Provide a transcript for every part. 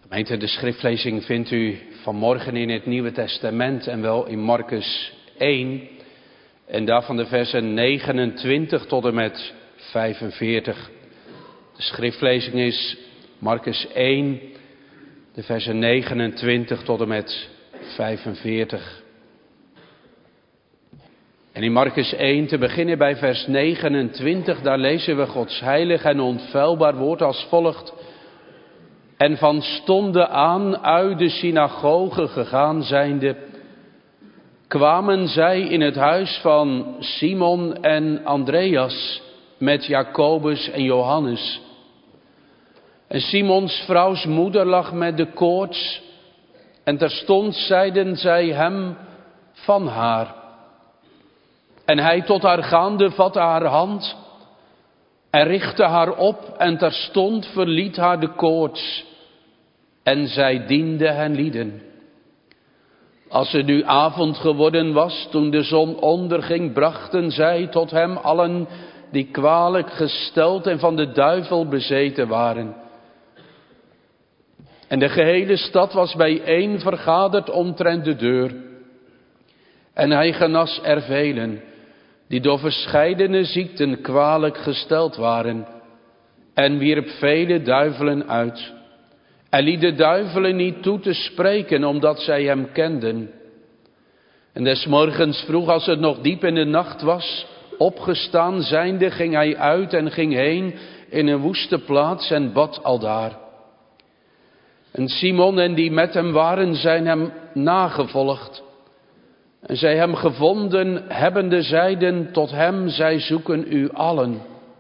Gemeente, de schriftlezing vindt u vanmorgen in het Nieuwe Testament en wel in Marcus 1 en daarvan de versen 29 tot en met 45. De schriftlezing is Marcus 1, de versen 29 tot en met 45. En in Marcus 1, te beginnen bij vers 29, daar lezen we Gods heilig en onfeilbaar woord als volgt. En van stonden aan uit de synagoge gegaan zijnde, kwamen zij in het huis van Simon en Andreas met Jacobus en Johannes. En Simons vrouws moeder lag met de koorts en terstond zeiden zij hem van haar. En hij tot haar gaande vatte haar hand en richtte haar op en terstond verliet haar de koorts. En zij diende hen lieden. Als het nu avond geworden was, toen de zon onderging, brachten zij tot hem allen die kwalijk gesteld en van de duivel bezeten waren. En de gehele stad was bijeen vergaderd omtrent de deur. En hij genas er velen, die door verscheidene ziekten kwalijk gesteld waren, en wierp vele duivelen uit. En liet de duivelen niet toe te spreken, omdat zij hem kenden. En des morgens vroeg, als het nog diep in de nacht was, opgestaan zijnde, ging hij uit en ging heen in een woeste plaats en bad aldaar. En Simon en die met hem waren, zijn hem nagevolgd. En zij hem gevonden hebbende zeiden tot hem, zij zoeken u allen.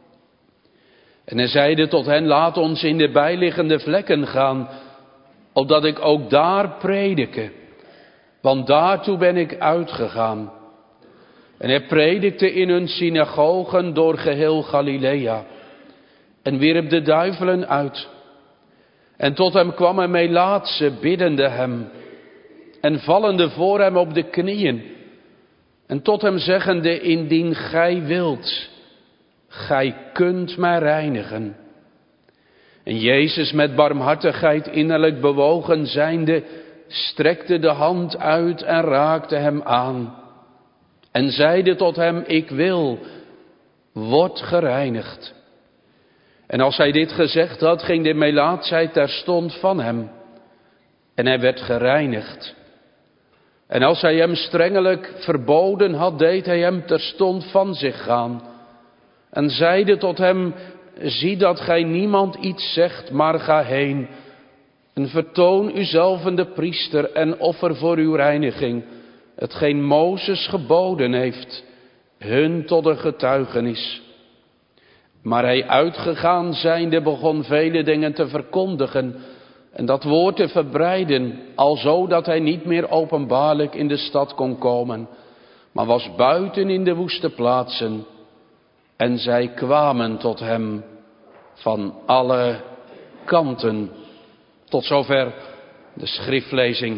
En hij zeide tot hen, laat ons in de bijliggende vlekken gaan, opdat ik ook daar predike. Want daartoe ben ik uitgegaan. En hij predikte in hun synagogen door geheel Galilea. En wierp de duivelen uit. En tot hem kwam een melaatse, biddende hem. En vallende voor hem op de knieën. En tot hem zeggende, indien gij wilt, gij kunt mij reinigen. En Jezus met barmhartigheid innerlijk bewogen zijnde, strekte de hand uit en raakte hem aan. En zeide tot hem, ik wil, word gereinigd. En als hij dit gezegd had, ging de melaatsheid terstond van hem. En hij werd gereinigd. En als hij hem strengelijk verboden had, deed hij hem terstond van zich gaan. En zeide tot hem, zie dat gij niemand iets zegt, maar ga heen. En vertoon uzelven de priester en offer voor uw reiniging, hetgeen Mozes geboden heeft, hun tot een getuigenis. Maar hij uitgegaan zijnde begon vele dingen te verkondigen en dat woord te verbreiden, alzo dat hij niet meer openbaarlijk in de stad kon komen, maar was buiten in de woeste plaatsen. En zij kwamen tot hem van alle kanten. Tot zover de schriftlezing.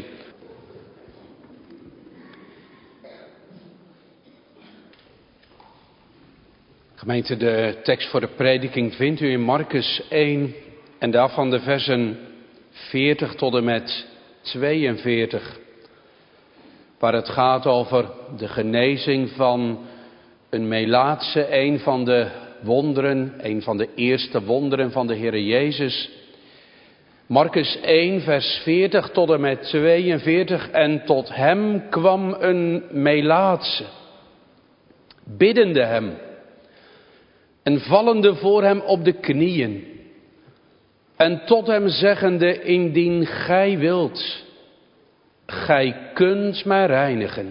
Gemeente, de tekst voor de prediking vindt u in Marcus 1 en daarvan de versen 40 tot en met 42. Waar het gaat over de genezing van een melaatse, een van de wonderen, een van de eerste wonderen van de Heere Jezus. Marcus 1 vers 40 tot en met 42. En tot hem kwam een melaatse, biddende hem en vallende voor hem op de knieën. En tot hem zeggende, indien gij wilt, gij kunt mij reinigen.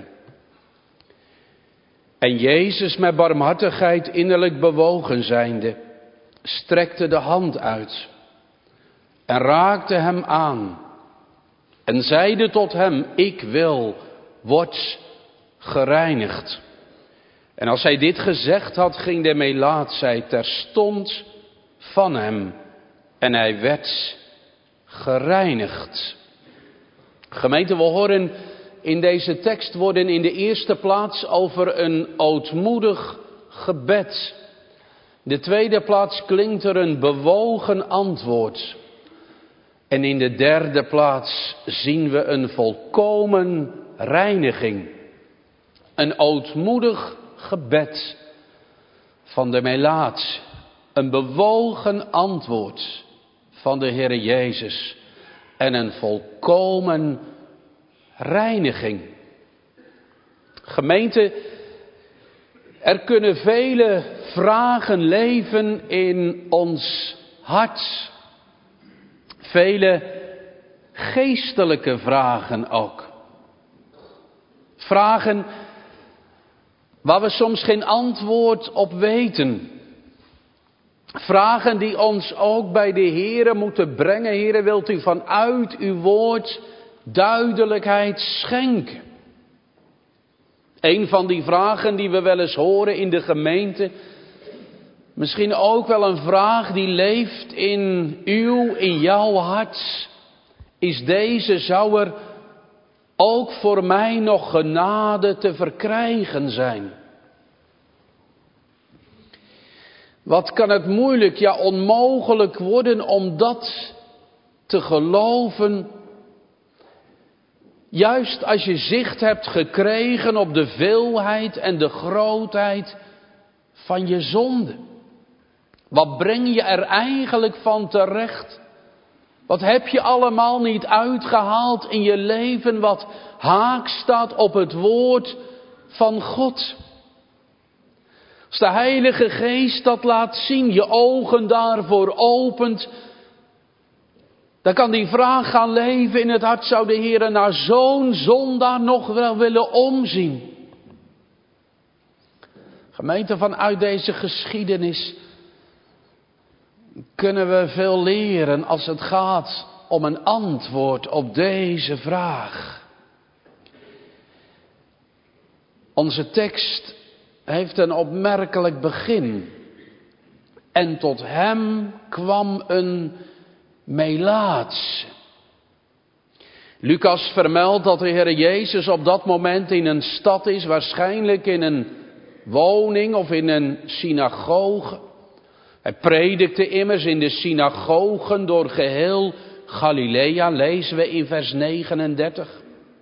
En Jezus met barmhartigheid innerlijk bewogen zijnde, strekte de hand uit en raakte hem aan en zeide tot hem, ik wil, word gereinigd. En als hij dit gezegd had, ging de melaatsheid terstond van hem en hij werd gereinigd. Gemeente, we horen in deze tekst worden in de eerste plaats over een ootmoedig gebed. In de tweede plaats klinkt er een bewogen antwoord. En in de derde plaats zien we een volkomen reiniging. Een ootmoedig gebed van de melaats. Een bewogen antwoord van de Heere Jezus. En een volkomen reiniging. Gemeente, er kunnen vele vragen leven in ons hart. Vele geestelijke vragen ook. Vragen waar we soms geen antwoord op weten. Vragen die ons ook bij de Heere moeten brengen. Heere, wilt u vanuit uw woord duidelijkheid schenken? Een van die vragen die we wel eens horen in de gemeente. Misschien ook wel een vraag die leeft in jouw hart. Is deze, zou er ook voor mij nog genade te verkrijgen zijn? Wat kan het moeilijk, ja onmogelijk worden om dat te geloven? Juist als je zicht hebt gekregen op de veelheid en de grootheid van je zonde. Wat breng je er eigenlijk van terecht? Wat heb je allemaal niet uitgehaald in je leven wat haak staat op het woord van God? Als de Heilige Geest dat laat zien, je ogen daarvoor opent, dan kan die vraag gaan leven in het hart: zou de Heer naar zo'n zondaar nog wel willen omzien? Gemeente, vanuit deze geschiedenis kunnen we veel leren als het gaat om een antwoord op deze vraag. Onze tekst heeft een opmerkelijk begin. En tot hem kwam een melaats. Lucas vermeldt dat de Heer Jezus op dat moment in een stad is, waarschijnlijk in een woning of in een synagoge. Hij predikte immers in de synagogen door geheel Galilea, lezen we in vers 39.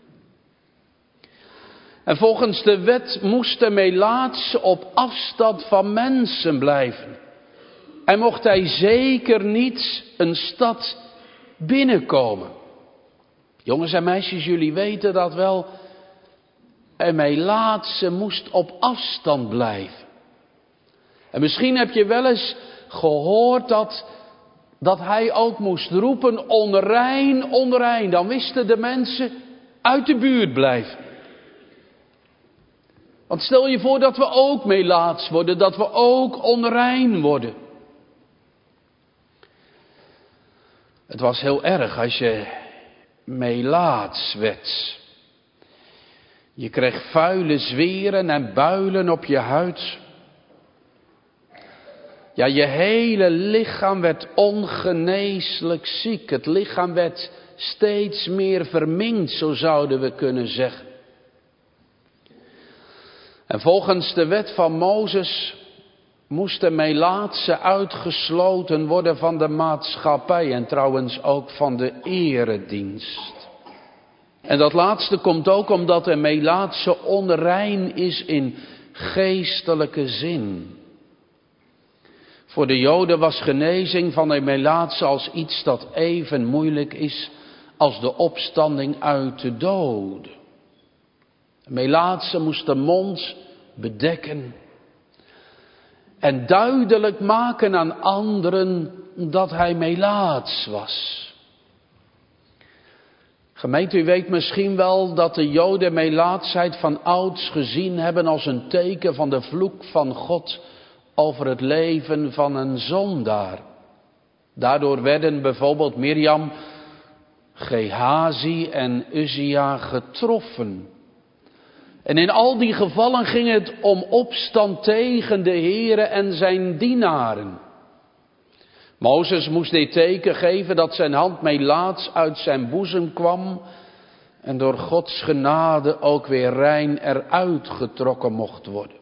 En volgens de wet moest de melaatse op afstand van mensen blijven. En mocht hij zeker niet een stad binnenkomen. Jongens en meisjes, jullie weten dat wel. Een melaatse moest op afstand blijven. En misschien heb je wel eens gehoord dat hij ook moest roepen: onrein, onrein. Dan wisten de mensen: uit de buurt blijven. Want stel je voor dat we ook melaats worden, dat we ook onrein worden. Het was heel erg als je melaats werd. Je kreeg vuile zweren en builen op je huid. Ja, je hele lichaam werd ongeneeslijk ziek. Het lichaam werd steeds meer verminkt, zo zouden we kunnen zeggen. En volgens de wet van Mozes moest de melaatse uitgesloten worden van de maatschappij en trouwens ook van de eredienst. En dat laatste komt ook omdat de melaatse onrein is in geestelijke zin. Voor de Joden was genezing van de melaatse als iets dat even moeilijk is als de opstanding uit de doden. De melaatse moest de mond bedekken en duidelijk maken aan anderen dat hij melaats was. Gemeente, u weet misschien wel dat de Joden melaatsheid van ouds gezien hebben als een teken van de vloek van God over het leven van een zondaar. Daardoor werden bijvoorbeeld Mirjam, Gehazi en Uzia getroffen. En in al die gevallen ging het om opstand tegen de Heere en zijn dienaren. Mozes moest dit teken geven dat zijn hand melaats uit zijn boezem kwam en door Gods genade ook weer rein eruit getrokken mocht worden.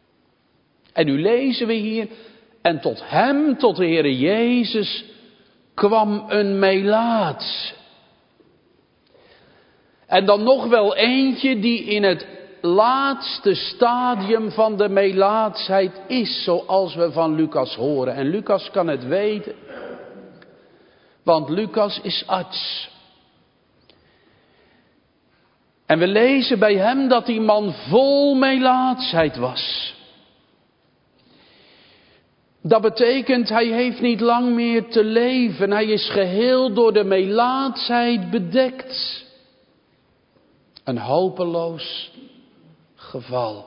En nu lezen we hier: en tot hem, tot de Heere Jezus, kwam een melaats. En dan nog wel eentje die in het laatste stadium van de melaatsheid is, zoals we van Lucas horen. En Lucas kan het weten, want Lucas is arts. En we lezen bij hem dat die man vol melaatsheid was. Dat betekent, hij heeft niet lang meer te leven. Hij is geheel door de melaatsheid bedekt. Een hopeloos geval.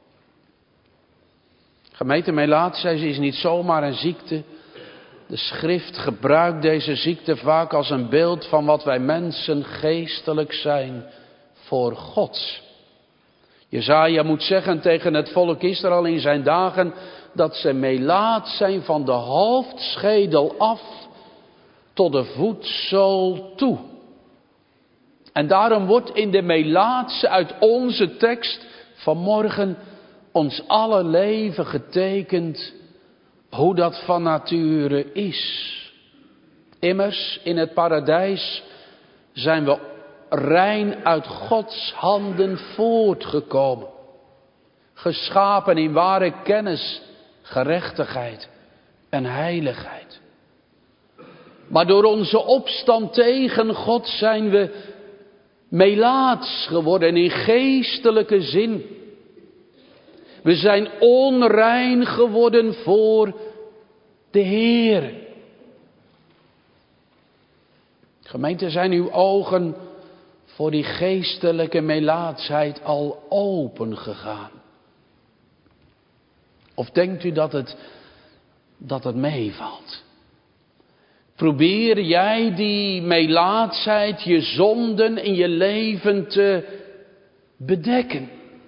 Gemeente, melaatsheid is niet zomaar een ziekte. De schrift gebruikt deze ziekte vaak als een beeld van wat wij mensen geestelijk zijn voor God. Jesaja moet zeggen tegen het volk Israël in zijn dagen dat ze melaat zijn van de hoofdschedel af tot de voetzool toe. En daarom wordt in de melaatse uit onze tekst vanmorgen ons alle leven getekend hoe dat van nature is. Immers, in het paradijs zijn we rein uit Gods handen voortgekomen. Geschapen in ware kennis, gerechtigheid en heiligheid. Maar door onze opstand tegen God zijn we melaats geworden in geestelijke zin. We zijn onrein geworden voor de Heer. Gemeente, zijn uw ogen voor die geestelijke melaatsheid al open gegaan? Of denkt u dat het meevalt? Probeer jij die melaatsheid, je zonden in je leven te bedekken?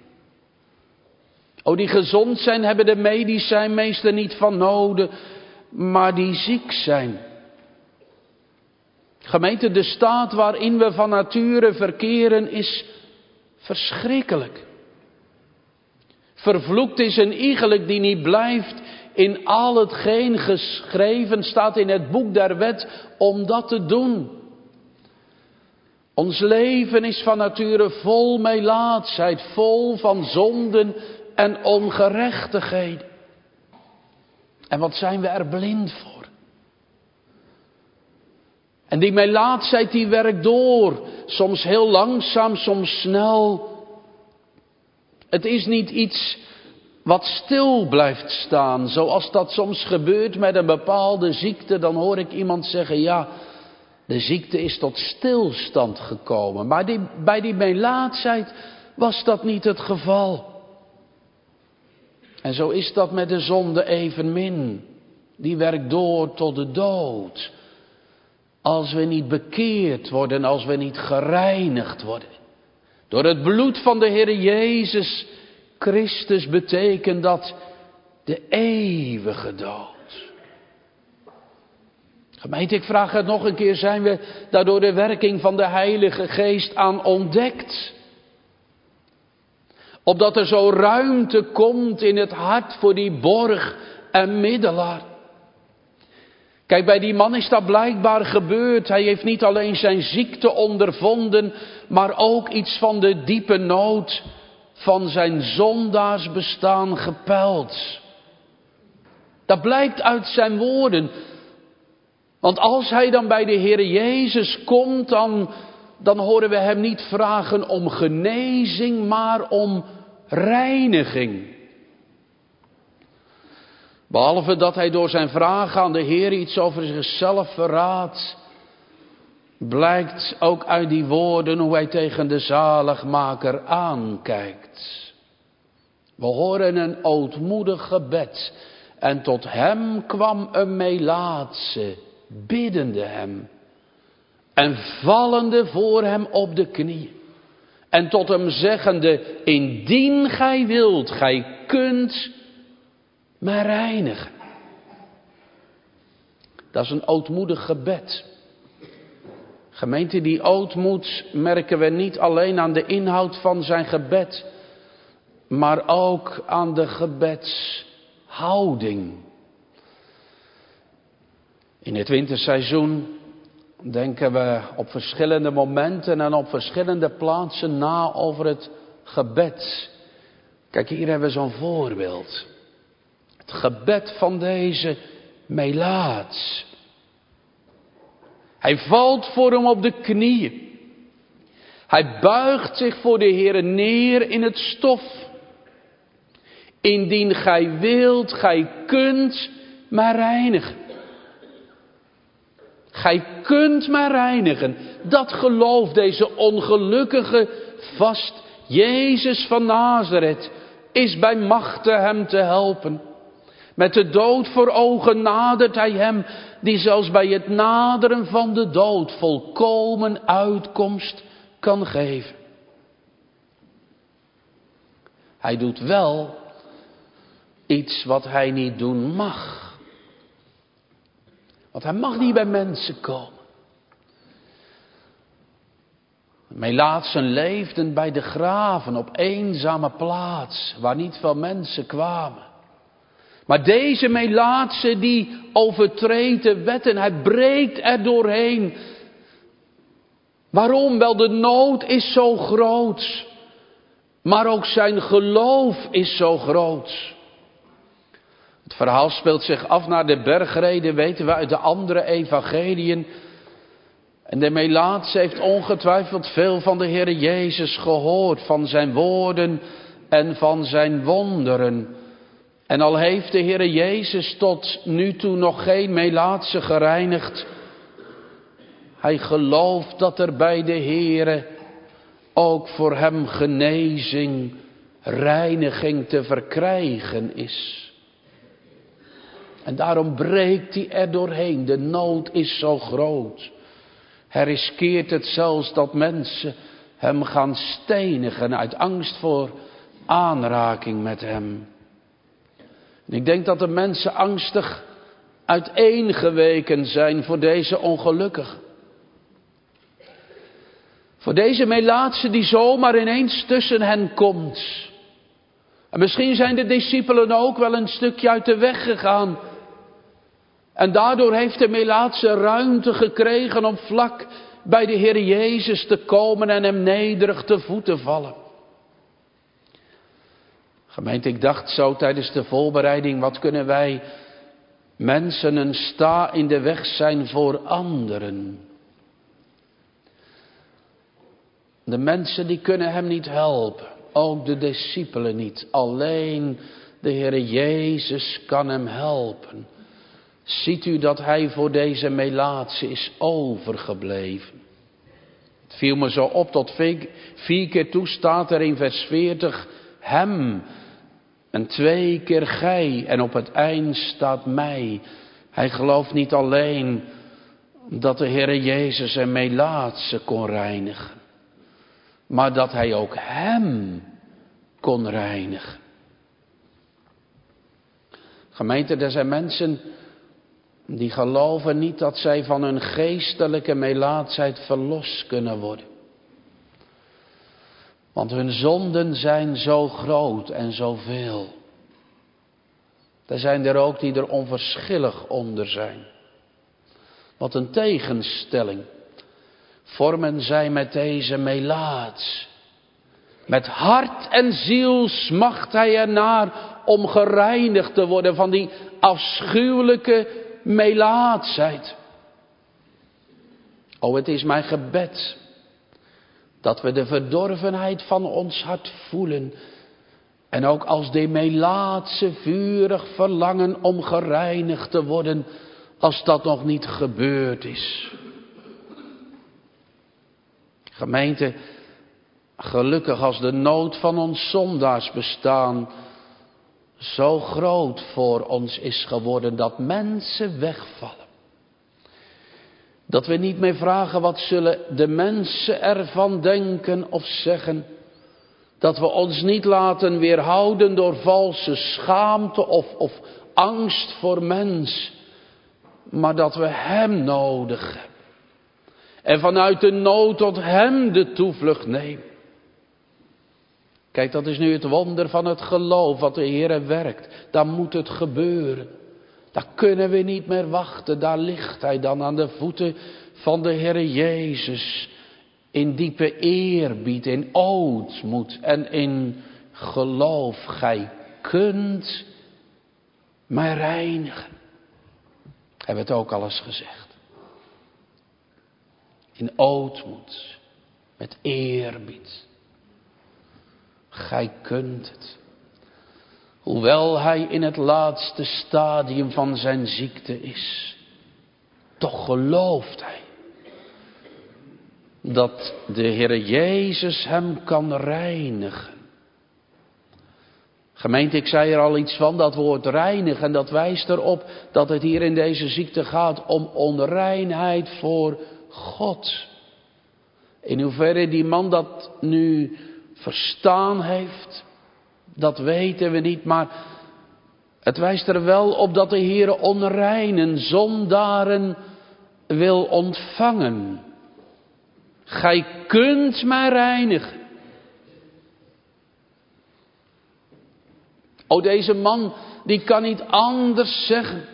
Oh, die gezond zijn hebben de medicijnmeester niet van nodig, maar die ziek zijn. Gemeente, de staat waarin we van nature verkeren is verschrikkelijk. Vervloekt is een iegelijk die niet blijft in al hetgeen geschreven staat in het boek der wet om dat te doen. Ons leven is van nature vol melaatsheid, vol van zonden en ongerechtigheden. En wat zijn we er blind voor? En die melaatsheid die werkt door, soms heel langzaam, soms snel. Het is niet iets wat stil blijft staan, zoals dat soms gebeurt met een bepaalde ziekte. Dan hoor ik iemand zeggen, ja, de ziekte is tot stilstand gekomen. Maar bij die melaatsheid was dat niet het geval. En zo is dat met de zonde evenmin. Die werkt door tot de dood. Als we niet bekeerd worden, als we niet gereinigd worden. Door het bloed van de Heer Jezus Christus betekent dat de eeuwige dood. Gemeente, ik vraag het nog een keer, zijn we daardoor de werking van de Heilige Geest aan ontdekt? Opdat er zo ruimte komt in het hart voor die borg en middelaar. Kijk, bij die man is dat blijkbaar gebeurd. Hij heeft niet alleen zijn ziekte ondervonden, maar ook iets van de diepe nood van zijn zondaarsbestaan gepeild. Dat blijkt uit zijn woorden. Want als hij dan bij de Heer Jezus komt, dan horen we hem niet vragen om genezing, maar om reiniging. Behalve dat hij door zijn vraag aan de Heer iets over zichzelf verraadt, blijkt ook uit die woorden hoe hij tegen de zaligmaker aankijkt. We horen een ootmoedig gebed. En tot hem kwam een melaatse, biddende hem. En vallende voor hem op de knieën. En tot hem zeggende, indien gij wilt, gij kunt mij reinigen. Dat is een ootmoedig gebed. Gemeente, die ootmoed merken we niet alleen aan de inhoud van zijn gebed, maar ook aan de gebedshouding. In het winterseizoen denken we op verschillende momenten en op verschillende plaatsen na over het gebed. Kijk, hier hebben we zo'n voorbeeld. Het gebed van deze melaats. Hij valt voor hem op de knieën. Hij buigt zich voor de Heere neer in het stof. Indien gij wilt, gij kunt mij reinigen. Gij kunt mij reinigen. Dat gelooft deze ongelukkige vast. Jezus van Nazareth is bij machte hem te helpen. Met de dood voor ogen nadert hij hem, die zelfs bij het naderen van de dood volkomen uitkomst kan geven. Hij doet wel iets wat hij niet doen mag. Want hij mag niet bij mensen komen. De melaatsen leefden bij de graven op eenzame plaats waar niet veel mensen kwamen. Maar deze melaatse die overtreedt de wetten, hij breekt er doorheen. Waarom? Wel, de nood is zo groot. Maar ook zijn geloof is zo groot. Het verhaal speelt zich af naar de bergreden, weten we uit de andere evangeliën. En de melaatse heeft ongetwijfeld veel van de Heere Jezus gehoord, van zijn woorden en van zijn wonderen. En al heeft de Heere Jezus tot nu toe nog geen melaatse gereinigd, hij gelooft dat er bij de Heere ook voor hem genezing, reiniging te verkrijgen is. En daarom breekt hij er doorheen. De nood is zo groot. Hij riskeert het zelfs dat mensen hem gaan stenigen uit angst voor aanraking met hem. En ik denk dat de mensen angstig uiteengeweken zijn voor deze ongelukkige. Voor deze melaatse die zomaar ineens tussen hen komt. En misschien zijn de discipelen ook wel een stukje uit de weg gegaan. En daardoor heeft de melaatse ruimte gekregen om vlak bij de Heer Jezus te komen en hem nederig te voeten vallen. Gemeente, ik dacht zo tijdens de voorbereiding, wat kunnen wij mensen een sta in de weg zijn voor anderen. De mensen die kunnen hem niet helpen, ook de discipelen niet. Alleen de Heer Jezus kan hem helpen. Ziet u dat hij voor deze melaatse is overgebleven? Het viel me zo op, tot 4 keer toe staat er in vers 40, hem. En 2 keer gij, en op het eind staat mij. Hij gelooft niet alleen dat de Heere Jezus een melaatse kon reinigen, maar dat hij ook hem kon reinigen. Gemeente, er zijn mensen die geloven niet dat zij van hun geestelijke melaatsheid verlost kunnen worden. Want hun zonden zijn zo groot en zoveel. Er zijn er ook die er onverschillig onder zijn. Wat een tegenstelling vormen zij met deze melaats. Met hart en ziel smacht hij ernaar om gereinigd te worden van die afschuwelijke melaatsheid. O, het is mijn gebed dat we de verdorvenheid van ons hart voelen. En ook als de melaatse vurig verlangen om gereinigd te worden, als dat nog niet gebeurd is. Gemeente, gelukkig als de nood van ons zondaars bestaan zo groot voor ons is geworden dat mensen wegvallen. Dat we niet meer vragen wat zullen de mensen ervan denken of zeggen. Dat we ons niet laten weerhouden door valse schaamte of angst voor mens. Maar dat we hem nodig hebben. En vanuit de nood tot hem de toevlucht nemen. Kijk, dat is nu het wonder van het geloof wat de Heere werkt. Dan moet het gebeuren. Daar kunnen we niet meer wachten. Daar ligt hij dan aan de voeten van de Heere Jezus. In diepe eerbied, in ootmoed en in geloof. Gij kunt mij reinigen. Hebben we het ook al eens gezegd. In ootmoed, met eerbied. Gij kunt het. Hoewel hij in het laatste stadium van zijn ziekte is. Toch gelooft hij. Dat de Heere Jezus hem kan reinigen. Gemeente, ik zei er al iets van, dat woord reinigen. En dat wijst erop dat het hier in deze ziekte gaat om onreinheid voor God. In hoeverre die man dat nu verstaan heeft, dat weten we niet. Maar het wijst er wel op dat de Heere onreinen, zondaren wil ontvangen. Gij kunt mij reinigen. O, deze man, die kan niet anders zeggen.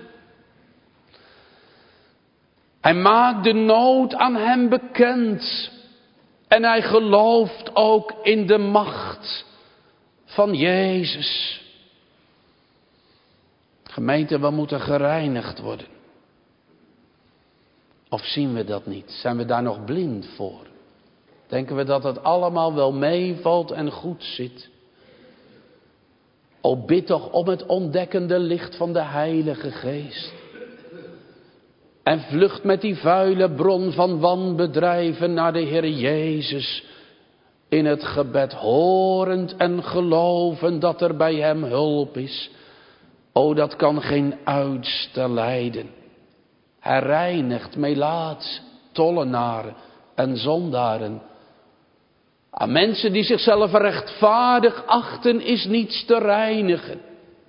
Hij maakt de nood aan hem bekend. En hij gelooft ook in de macht van Jezus. Gemeente, we moeten gereinigd worden. Of zien we dat niet? Zijn we daar nog blind voor? Denken we dat het allemaal wel meevalt en goed zit? O, bid toch om het ontdekkende licht van de Heilige Geest. En vlucht met die vuile bron van wanbedrijven naar de Heer Jezus. In het gebed horend en geloven dat er bij hem hulp is. O, dat kan geen uitstel lijden. Hij reinigt melaats, tollenaren en zondaren. Aan mensen die zichzelf rechtvaardig achten is niets te reinigen.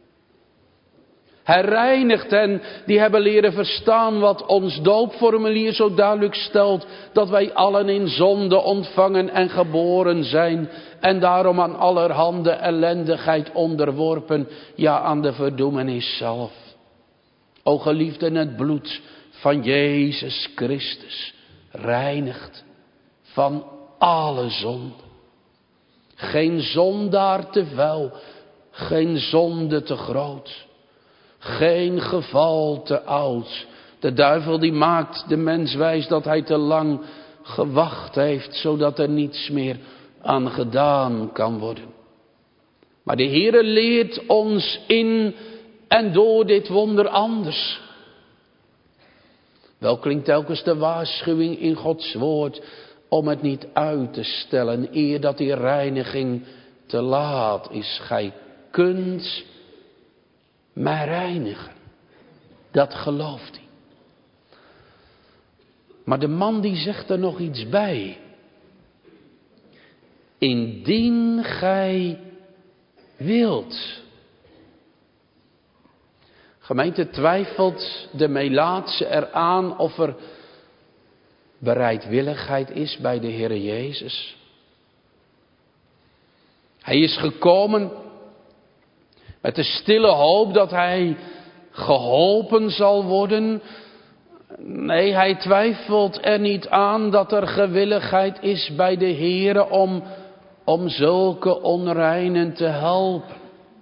Hij reinigt hen die hebben leren verstaan wat ons doopformulier zo duidelijk stelt. Dat wij allen in zonde ontvangen en geboren zijn. En daarom aan allerhande ellendigheid onderworpen. Ja, aan de verdoemenis zelf. O geliefden, het bloed van Jezus Christus reinigt van alle zonde. Geen zondaar te vuil, geen zonde te groot, geen geval te oud. De duivel die maakt de mens wijs dat hij te lang gewacht heeft, zodat er niets meer aan gedaan kan worden. Maar de Heere leert ons in en door dit wonder anders. Wel klinkt telkens de waarschuwing in Gods woord om het niet uit te stellen, eer dat die reiniging te laat is. Gij kunt mij reinigen. Dat gelooft hij. Maar de man die zegt er nog iets bij. Indien gij wilt. Gemeente, twijfelt de melaatse eraan of er bereidwilligheid is bij de Heere Jezus. Hij is gekomen met de stille hoop dat hij geholpen zal worden. Nee, hij twijfelt er niet aan dat er gewilligheid is bij de Heere om zulke onreinen te helpen.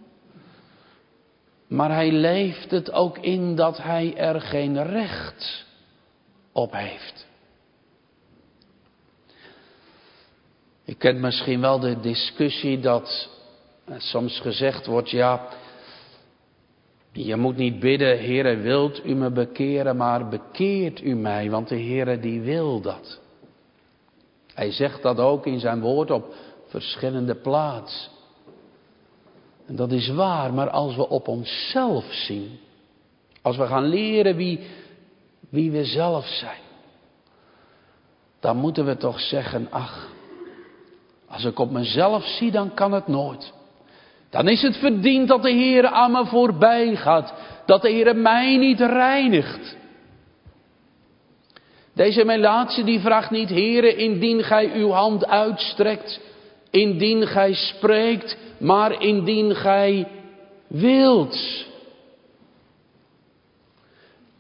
Maar hij leeft het ook in dat hij er geen recht op heeft. Je kent misschien wel de discussie dat soms gezegd wordt, ja, je moet niet bidden, Heere, wilt u me bekeren, maar bekeert u mij, want de Heere die wil dat. Hij zegt dat ook in zijn woord op verschillende plaatsen. En dat is waar, maar als we op onszelf zien, als we gaan leren wie we zelf zijn, dan moeten we toch zeggen, ach, als ik op mezelf zie, dan kan het nooit. Dan is het verdiend dat de Heere aan me voorbij gaat, dat de Heere mij niet reinigt. Deze melaatse die vraagt niet, Heere, indien gij uw hand uitstrekt, indien gij spreekt, maar indien gij wilt.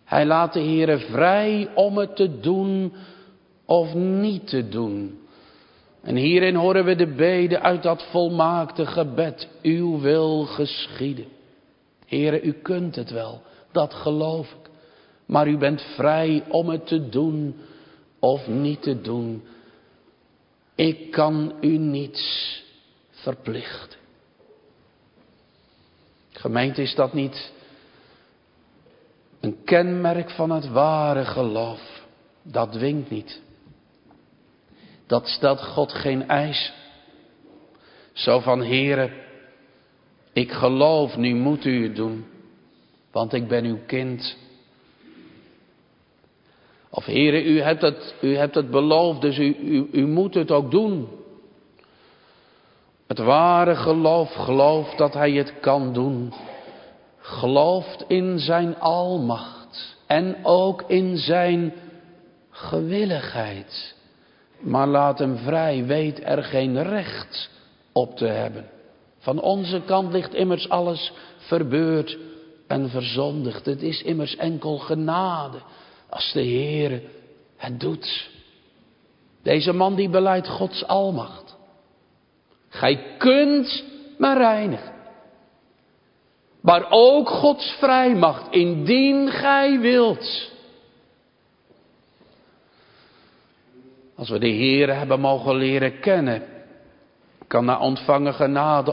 Hij laat de Heere vrij om het te doen of niet te doen. En hierin horen we de bede uit dat volmaakte gebed. Uw wil geschieden. Heere, u kunt het wel, dat geloof ik. Maar u bent vrij om het te doen of niet te doen. Ik kan u niets verplichten. Gemeente, is dat niet een kenmerk van het ware geloof? Dat dwingt niet. Dat stelt God geen eis. Zo van, Heere, ik geloof, nu moet u het doen, want ik ben uw kind. Of Heere, u hebt het beloofd, dus u moet het ook doen. Het ware geloof gelooft dat hij het kan doen. Gelooft in zijn almacht en ook in zijn gewilligheid. Maar laat hem vrij, weet er geen recht op te hebben. Van onze kant ligt immers alles verbeurd en verzondigd. Het is immers enkel genade als de Heere het doet. Deze man die belijdt Gods almacht. Gij kunt maar reinigen. Maar ook Gods vrijmacht, indien gij wilt. Als we de Heere hebben mogen leren kennen, kan na ontvangen genade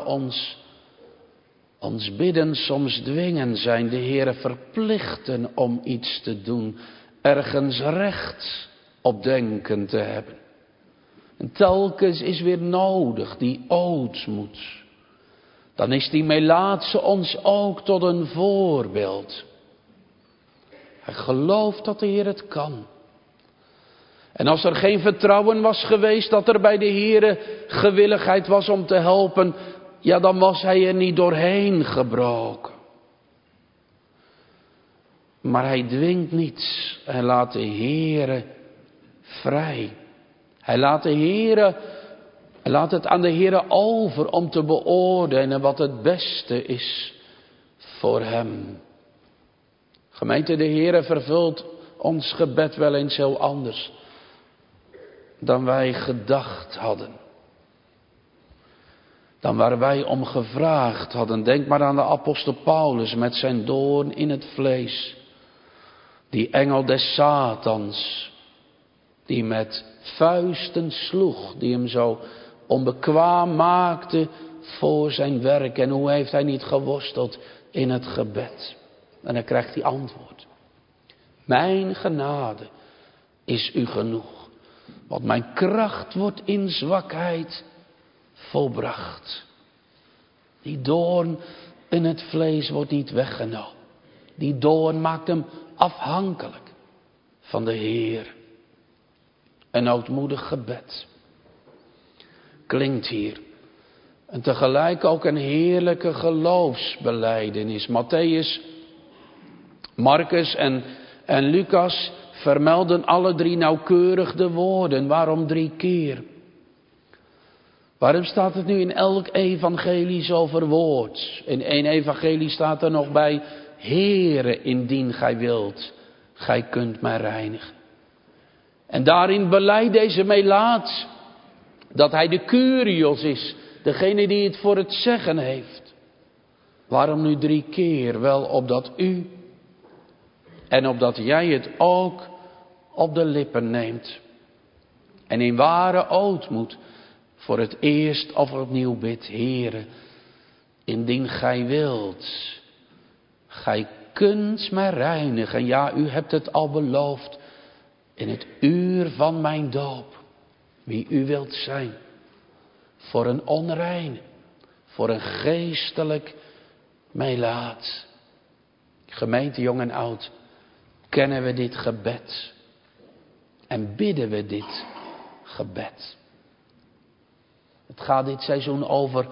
ons bidden soms dwingen zijn, de Heere verplichten om iets te doen, ergens recht op denken te hebben. En telkens is weer nodig die ootmoed. Dan is die melaatse ons ook tot een voorbeeld. Hij gelooft dat de Heer het kan. En als er geen vertrouwen was geweest dat er bij de Heere gewilligheid was om te helpen, ja, dan was hij er niet doorheen gebroken. Maar hij dwingt niets. Hij laat de Heere vrij. Hij laat het aan de Heere over om te beoordelen wat het beste is voor hem. Gemeente, de Heere vervult ons gebed wel eens heel anders dan wij gedacht hadden. Dan waar wij om gevraagd hadden. Denk maar aan de apostel Paulus met zijn doorn in het vlees. Die engel des Satans. Die met vuisten sloeg. Die hem zo onbekwaam maakte voor zijn werk. En hoe heeft hij niet geworsteld in het gebed. En dan krijgt hij antwoord. Mijn genade is u genoeg. Want mijn kracht wordt in zwakheid volbracht. Die doorn in het vlees wordt niet weggenomen. Die doorn maakt hem afhankelijk van de Heer. Een ootmoedig gebed klinkt hier. En tegelijk ook een heerlijke geloofsbelijdenis. Matthäus, Marcus en Lucas vermelden alle drie nauwkeurig de woorden. Waarom 3 keer? Waarom staat het nu in elk evangelie zo verwoord? In 1 evangelie staat er nog bij: Heere, indien gij wilt, gij kunt mij reinigen. En daarin belijdt deze melaats dat hij de Kyrios is, degene die het voor het zeggen heeft. Waarom nu 3 keer? Wel opdat u en opdat jij het ook op de lippen neemt. En in ware ootmoed voor het eerst of opnieuw bidt: Heere, indien gij wilt, gij kunt mij reinigen. Ja, u hebt het al beloofd in het uur van mijn doop. Wie u wilt zijn. Voor een onreine, voor een geestelijk melaat. Gemeente jong en oud, kennen we dit gebed? En bidden we dit gebed? Het gaat dit seizoen over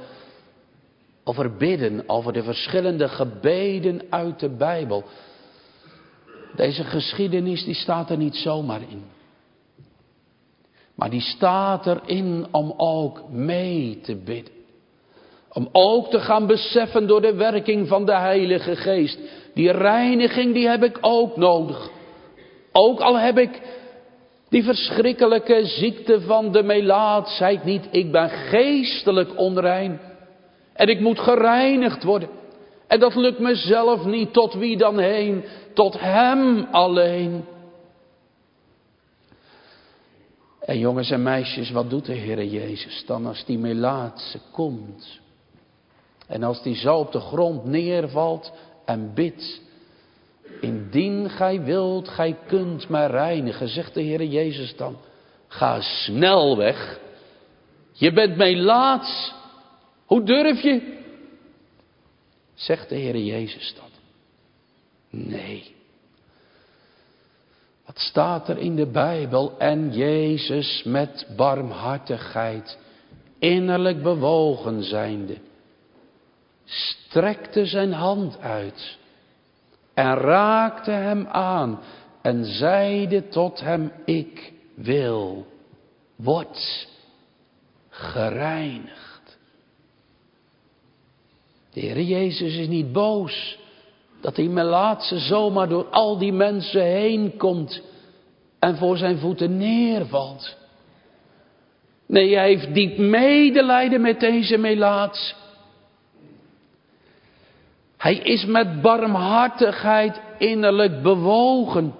bidden, over de verschillende gebeden uit de Bijbel. Deze geschiedenis die staat er niet zomaar in. Maar die staat erin om ook mee te bidden. Om ook te gaan beseffen door de werking van de Heilige Geest. Die reiniging die heb ik ook nodig. Ook al heb ik die verschrikkelijke ziekte van de melaatsheid niet. Ik ben geestelijk onrein. En ik moet gereinigd worden. En dat lukt mezelf niet. Tot wie dan heen? Tot Hem alleen. En jongens en meisjes, wat doet de Heere Jezus dan als die melaatse komt? En als die zo op de grond neervalt en bidt. Indien gij wilt, gij kunt mij reinigen, zegt de Heere Jezus dan. Ga snel weg. Je bent melaats. Hoe durf je? Zegt de Heere Jezus dat? Nee. Wat staat er in de Bijbel? En Jezus met barmhartigheid, innerlijk bewogen zijnde, strekte zijn hand uit en raakte hem aan en zeide tot hem, ik wil, word gereinigd. De Heer Jezus is niet boos dat die melaatse zomaar door al die mensen heen komt en voor zijn voeten neervalt. Nee, hij heeft diep medelijden met deze melaats. Hij is met barmhartigheid innerlijk bewogen.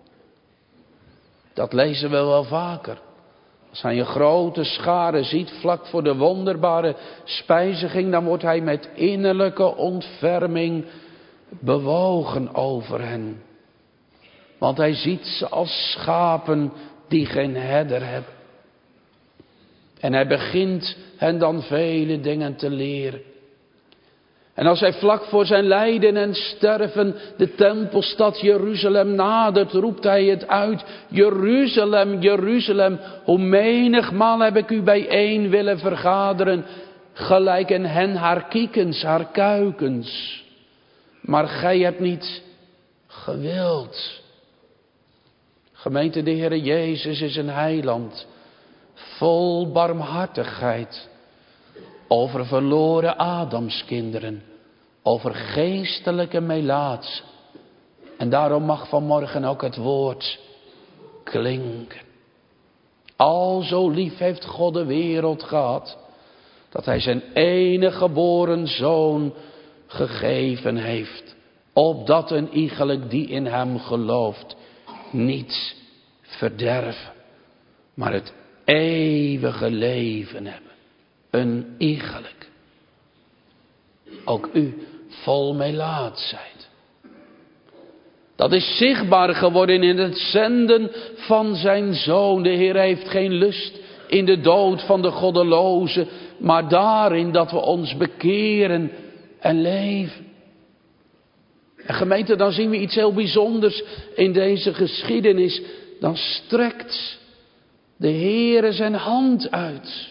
Dat lezen we wel vaker. Als hij een grote schare ziet vlak voor de wonderbare spijziging, dan wordt hij met innerlijke ontferming bewogen over hen. Want hij ziet ze als schapen die geen herder hebben. En hij begint hen dan vele dingen te leren. En als hij vlak voor zijn lijden en sterven de tempelstad Jeruzalem nadert, roept hij het uit. Jeruzalem, Jeruzalem, hoe menigmaal heb ik u bijeen willen vergaderen, gelijk een hen haar kiekens, haar kuikens. Maar gij hebt niet gewild. Gemeente, de Heere Jezus is een heiland, vol barmhartigheid. Over verloren Adamskinderen. Over geestelijke melaatsen. En daarom mag vanmorgen ook het woord klinken. Al zo lief heeft God de wereld gehad, dat hij zijn enige geboren zoon gegeven heeft. Opdat een iegelijk die in hem gelooft niet verderven, maar het eeuwige leven hebben. Een iegelijk. Ook u vol melaatsheid. Dat is zichtbaar geworden in het zenden van zijn zoon. De Heer heeft geen lust in de dood van de goddelozen, maar daarin dat we ons bekeren en leven. En gemeente, dan zien we iets heel bijzonders in deze geschiedenis. Dan strekt de Heere zijn hand uit.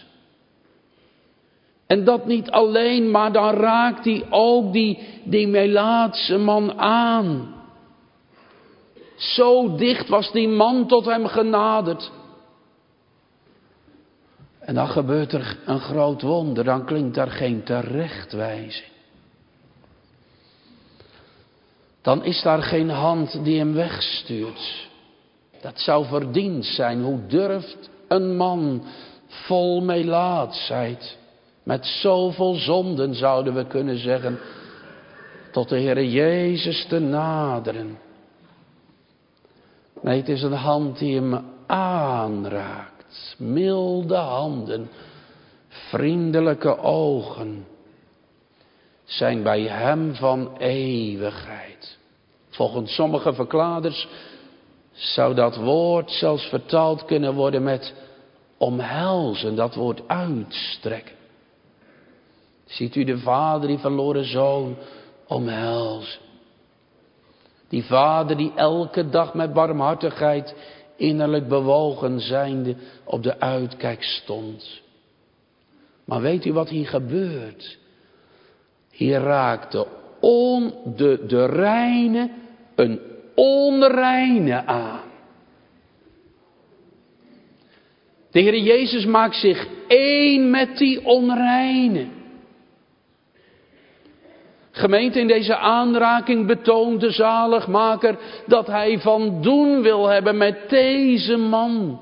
En dat niet alleen, maar dan raakt hij ook die melaatse man aan. Zo dicht was die man tot hem genaderd. En dan gebeurt er een groot wonder, dan klinkt daar geen terechtwijzing. Dan is daar geen hand die hem wegstuurt. Dat zou verdiend zijn. Hoe durft een man vol melaatsheid, met zoveel zonden zouden we kunnen zeggen, tot de Heere Jezus te naderen? Nee, het is een hand die hem aanraakt. Milde handen, vriendelijke ogen zijn bij hem van eeuwigheid. Volgens sommige verklaarders zou dat woord zelfs vertaald kunnen worden met omhelzen, dat woord uitstrekken. Ziet u de vader die verloren zoon omhelzen. Die vader die elke dag met barmhartigheid innerlijk bewogen zijnde op de uitkijk stond. Maar weet u wat hier gebeurt? Hier raakt de reine een onreine aan. De Heer Jezus maakt zich één met die onreine. Gemeente, in deze aanraking betoont de zaligmaker dat hij van doen wil hebben met deze man.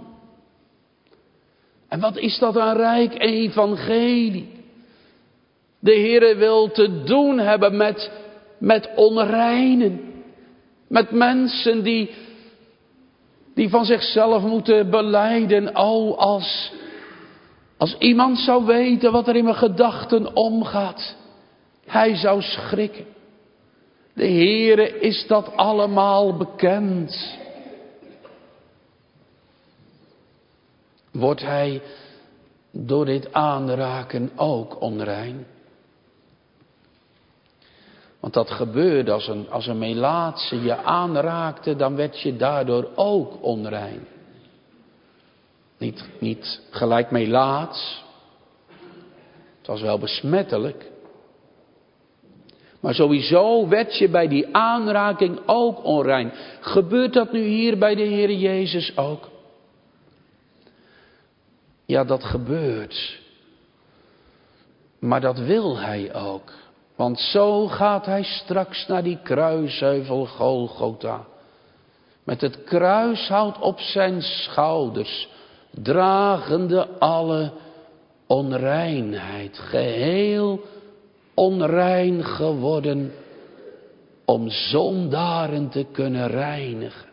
En wat is dat een rijk evangelie? De Heere wil te doen hebben met onreinen. Met mensen die van zichzelf moeten belijden. Oh, als iemand zou weten wat er in mijn gedachten omgaat. Hij zou schrikken. De Heere is dat allemaal bekend. Wordt hij door dit aanraken ook onrein? Want dat gebeurde als een melaatse je aanraakte, dan werd je daardoor ook onrein. Niet gelijk melaats. Het was wel besmettelijk. Maar sowieso werd je bij die aanraking ook onrein. Gebeurt dat nu hier bij de Heer Jezus ook? Ja, dat gebeurt. Maar dat wil hij ook. Want zo gaat hij straks naar die kruisheuvel Golgotha. Met het kruishout op zijn schouders, dragende alle onreinheid. Geheel onrein geworden om zondaren te kunnen reinigen.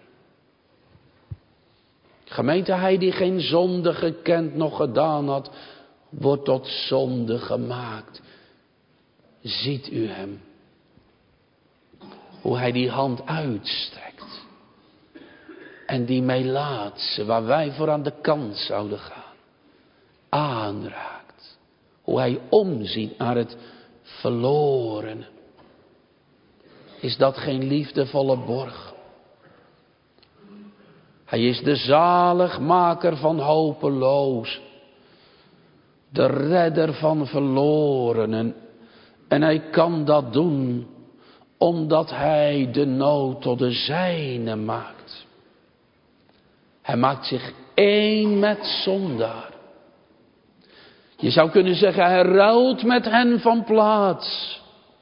Gemeente, hij die geen zonde gekend nog gedaan had, wordt tot zonde gemaakt. Ziet u hem? Hoe hij die hand uitstrekt. En die melaatse, waar wij voor aan de kant zouden gaan, aanraakt. Hoe hij omziet naar het verloren. Is dat geen liefdevolle borg? Hij is de zaligmaker van hopeloos. De redder van verlorenen. En hij kan dat doen omdat hij de nood tot de zijne maakt. Hij maakt zich één met zondaar. Je zou kunnen zeggen, hij ruilt met hen van plaats.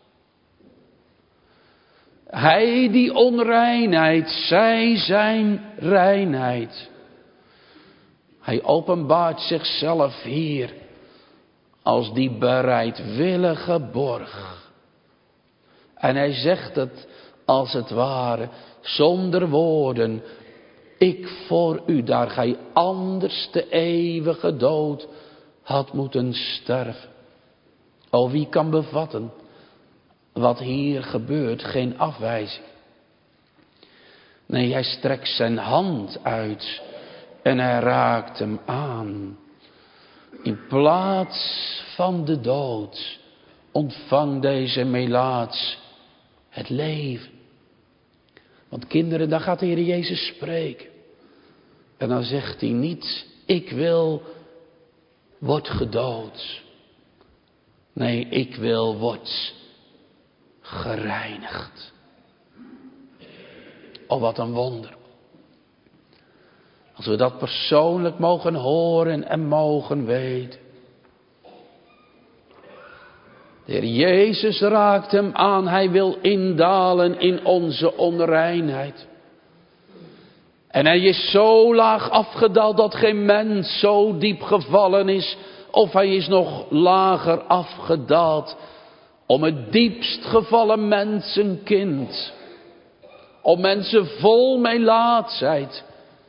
Hij die onreinheid, zij zijn reinheid. Hij openbaart zichzelf hier als die bereidwillige borg. En hij zegt het als het ware zonder woorden. Ik voor u, daar gij anders de eeuwige dood had moeten sterven. O, wie kan bevatten wat hier gebeurt? Geen afwijzing. Nee, hij strekt zijn hand uit en hij raakt hem aan. In plaats van de dood ontvangt deze melaats het leven. Want kinderen, dan gaat de Heer Jezus spreken. En dan zegt hij niet, ik wil, word gedood. Nee, ik wil, word gereinigd. Oh, wat een wonder. Als we dat persoonlijk mogen horen en mogen weten. De Heer Jezus raakt hem aan. Hij wil indalen in onze onreinheid. En hij is zo laag afgedaald dat geen mens zo diep gevallen is. Of hij is nog lager afgedaald. Om het diepst gevallen mensenkind. Om mensen vol melaatsheid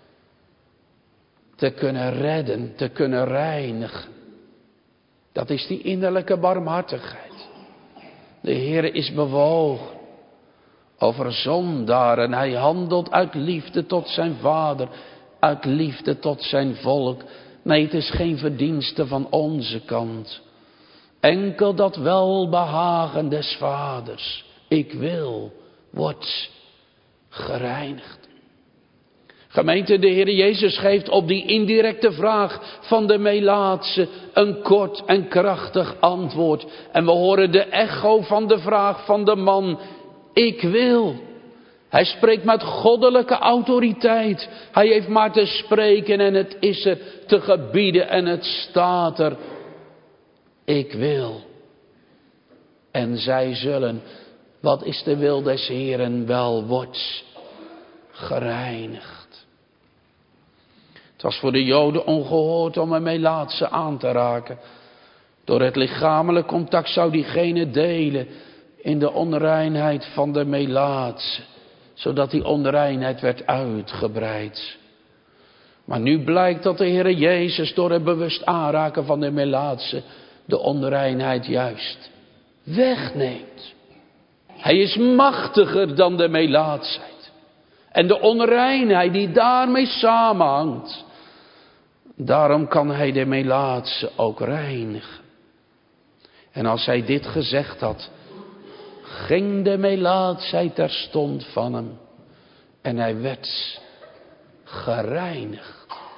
te kunnen redden, te kunnen reinigen. Dat is die innerlijke barmhartigheid. De Heer is bewogen over zondaren. Hij handelt uit liefde tot zijn vader, uit liefde tot zijn volk. Nee, het is geen verdienste van onze kant. Enkel dat welbehagen des vaders. Ik wil, wordt gereinigd. Gemeente, de Heer Jezus geeft op die indirecte vraag van de melaatse een kort en krachtig antwoord. En we horen de echo van de vraag van de man, ik wil. Hij spreekt met goddelijke autoriteit. Hij heeft maar te spreken en het is er, te gebieden en het staat er. Ik wil. En zij zullen, wat is de wil des Heeren, wel wordt gereinigd. Het was voor de Joden ongehoord om een melaatse aan te raken. Door het lichamelijk contact zou diegene delen in de onreinheid van de melaatse, zodat die onreinheid werd uitgebreid. Maar nu blijkt dat de Heere Jezus door het bewust aanraken van de melaatse de onreinheid juist wegneemt. Hij is machtiger dan de melaatsheid. En de onreinheid die daarmee samenhangt. Daarom kan hij de melaatse ook reinigen. En als hij dit gezegd had, ging de melaatsheid terstond van hem. En hij werd gereinigd.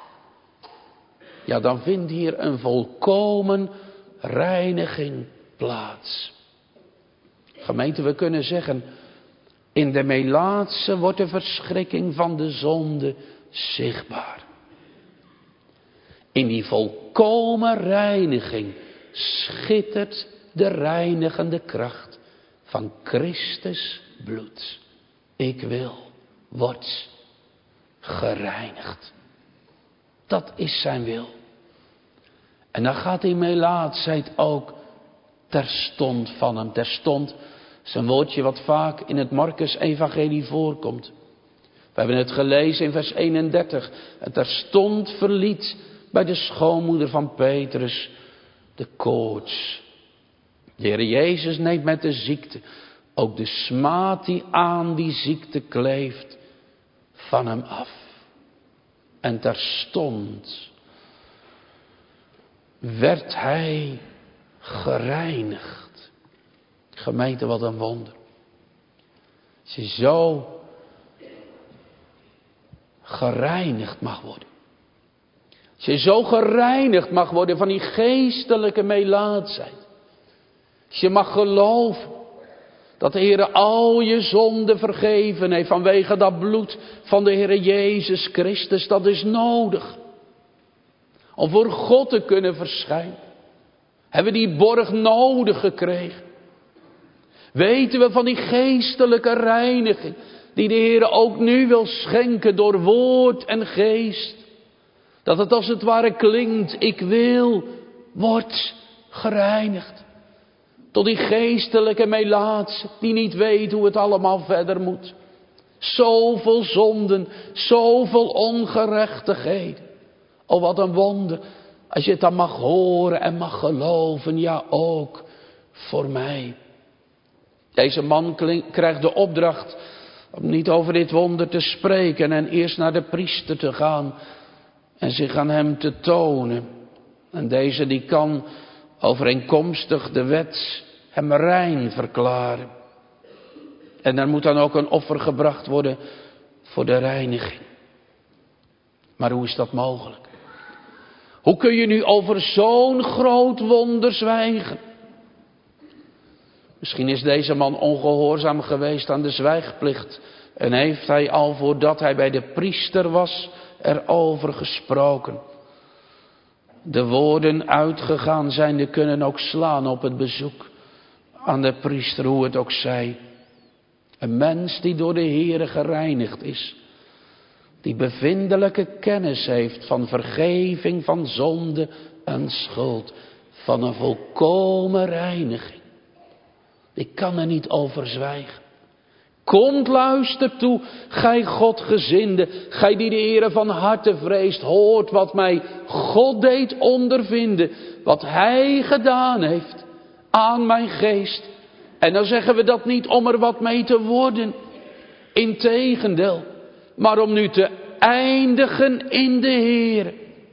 Ja, dan vindt hier een volkomen reiniging plaats. Gemeente, we kunnen zeggen, in de melaatse wordt de verschrikking van de zonde zichtbaar. In die volkomen reiniging schittert de reinigende kracht van Christus bloed. Ik wil, word gereinigd. Dat is zijn wil. En dan gaat die melaatsheid ook terstond van hem. Terstond is een woordje wat vaak in het Markus-evangelie voorkomt. We hebben het gelezen in vers 31. En terstond verliet bij de schoonmoeder van Petrus de koorts. De Heer Jezus neemt met de ziekte ook de smaad die aan die ziekte kleeft van hem af. En terstond werd hij gereinigd. Gemeente, wat een wonder. Als je zo gereinigd mag worden. Als je zo gereinigd mag worden van die geestelijke melaatsheid. Als je mag geloven dat de Heer al je zonden vergeven heeft vanwege dat bloed van de Heer Jezus Christus. Dat is nodig. Om voor God te kunnen verschijnen. Hebben we die borg nodig gekregen. Weten we van die geestelijke reiniging. Die de Heer ook nu wil schenken door woord en geest. Dat het als het ware klinkt. Ik wil, word gereinigd. Tot die geestelijke melaatse die niet weet hoe het allemaal verder moet. Zoveel zonden, zoveel ongerechtigheden. Oh, wat een wonder. Als je het dan mag horen en mag geloven. Ja, ook voor mij. Deze man krijgt de opdracht om niet over dit wonder te spreken. En eerst naar de priester te gaan. En zich aan hem te tonen. En deze die kan overeenkomstig de wet hem rein verklaren. En er moet dan ook een offer gebracht worden voor de reiniging. Maar hoe is dat mogelijk? Hoe kun je nu over zo'n groot wonder zwijgen? Misschien is deze man ongehoorzaam geweest aan de zwijgplicht. En heeft hij al voordat hij bij de priester was erover gesproken. De woorden uitgegaan zijnde kunnen ook slaan op het bezoek aan de priester, hoe het ook zij. Een mens die door de Heere gereinigd is. Die bevindelijke kennis heeft van vergeving van zonde en schuld. Van een volkomen reiniging. Ik kan er niet over zwijgen. Komt, luister toe, gij Godgezinde, gij die de Heere van harte vreest, hoort wat mij God deed ondervinden, wat Hij gedaan heeft aan mijn geest. En dan zeggen we dat niet om er wat mee te worden, integendeel, maar om nu te eindigen in de Heere.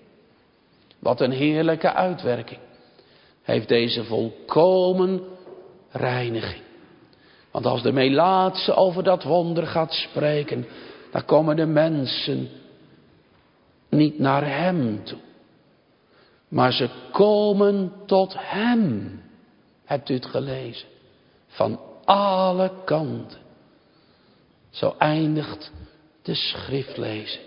Wat een heerlijke uitwerking heeft deze volkomen reiniging. Want als de melaatse over dat wonder gaat spreken, dan komen de mensen niet naar hem toe. Maar ze komen tot hem. Hebt u het gelezen? Van alle kanten. Zo eindigt de schriftlezing.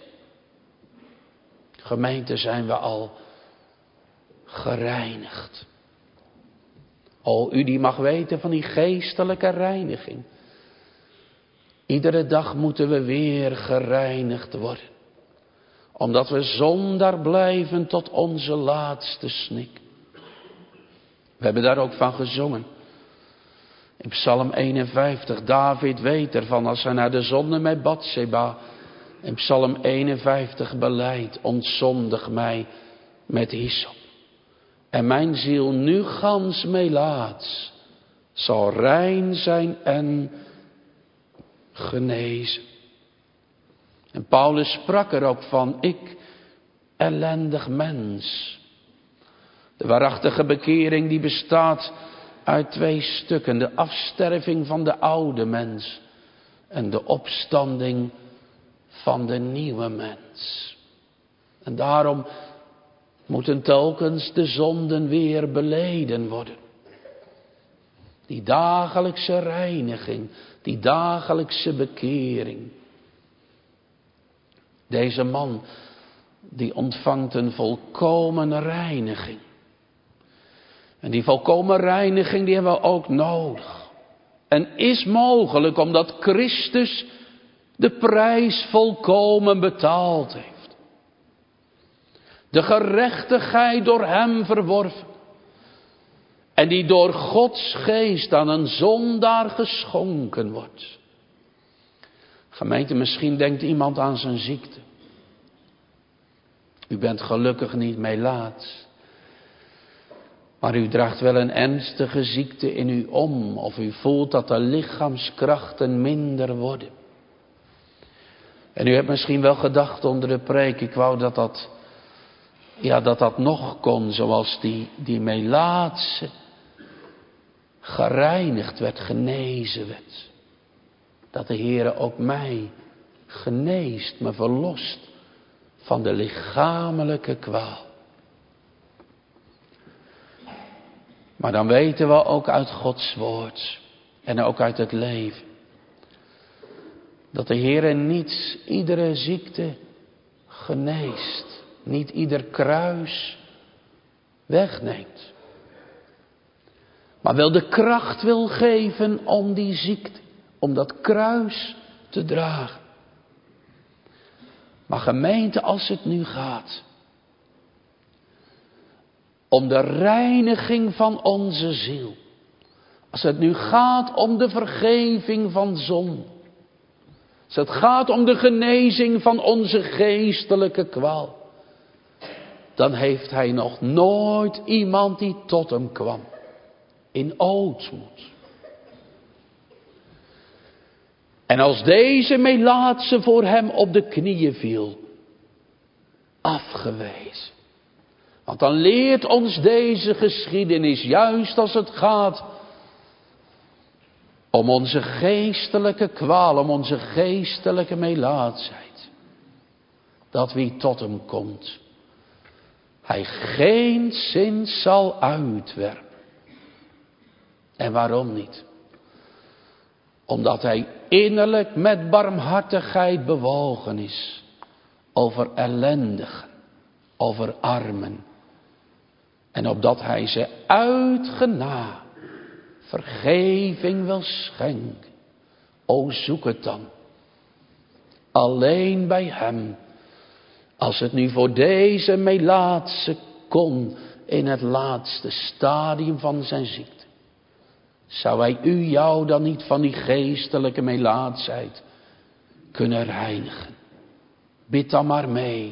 Gemeente, zijn we al gereinigd. O, u die mag weten van die geestelijke reiniging. Iedere dag moeten we weer gereinigd worden. Omdat we zondaar blijven tot onze laatste snik. We hebben daar ook van gezongen. In Psalm 51, David weet ervan als hij naar de zonde met Batseba. In Psalm 51 belijdt, ontzondig mij met hyssop. En mijn ziel nu gans melaats zal rein zijn en genezen. En Paulus sprak er ook van, ik ellendig mens. De waarachtige bekering die bestaat uit 2 stukken. De afsterving van de oude mens en de opstanding van de nieuwe mens. En daarom moeten telkens de zonden weer beleden worden. Die dagelijkse reiniging, die dagelijkse bekering. Deze man die ontvangt een volkomen reiniging. En die volkomen reiniging die hebben we ook nodig. En is mogelijk omdat Christus de prijs volkomen betaald heeft. De gerechtigheid door hem verworven. En die door Gods geest aan een zondaar geschonken wordt. Gemeente, misschien denkt iemand aan zijn ziekte. U bent gelukkig niet melaats. Maar u draagt wel een ernstige ziekte in u om. Of u voelt dat de lichaamskrachten minder worden. En u hebt misschien wel gedacht onder de preek. Ik wou dat nog kon. Zoals die melaatse gereinigd werd, genezen werd. Dat de Heere ook mij geneest, me verlost van de lichamelijke kwaal. Maar dan weten we ook uit Gods woord en ook uit het leven. Dat de Heere niet iedere ziekte geneest. Niet ieder kruis wegneemt. Maar wel de kracht wil geven om die ziekte, om dat kruis te dragen. Maar gemeente, als het nu gaat om de reiniging van onze ziel. Als het nu gaat om de vergeving van zonde. Als het gaat om de genezing van onze geestelijke kwaal. Dan heeft hij nog nooit iemand die tot hem kwam. In ootmoed. En als deze melaatse voor hem op de knieën viel. Afgewezen. Want dan leert ons deze geschiedenis, juist als het gaat om onze geestelijke kwaal, om onze geestelijke melaatsheid. Dat wie tot hem komt, hij geen zin zal uitwerpen. En waarom niet? Omdat hij innerlijk met barmhartigheid bewogen is over ellendigen, over armen. En opdat hij ze uit genade vergeving wil schenken. O, zoek het dan. Alleen bij hem. Als het nu voor deze melaatse kon in het laatste stadium van zijn ziekte. Zou hij jou dan niet van die geestelijke melaatsheid kunnen reinigen? Bid dan maar mee.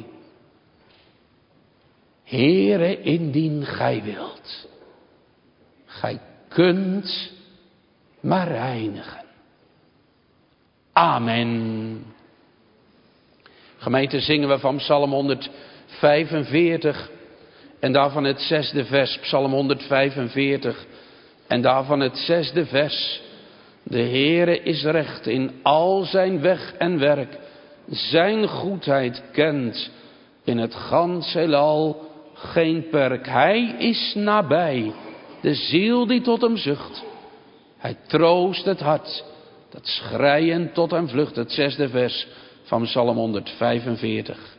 Heere, indien gij wilt. Gij kunt maar reinigen. Amen. Gemeente, zingen we van Psalm 145 en daarvan het 6e vers. Psalm 145 en daarvan het 6e vers. De Heere is recht in al zijn weg en werk. Zijn goedheid kent in het gans heelal geen perk. Hij is nabij de ziel die tot hem zucht. Hij troost het hart dat schreiend tot hem vlucht. Het 6e vers van Psalm 145.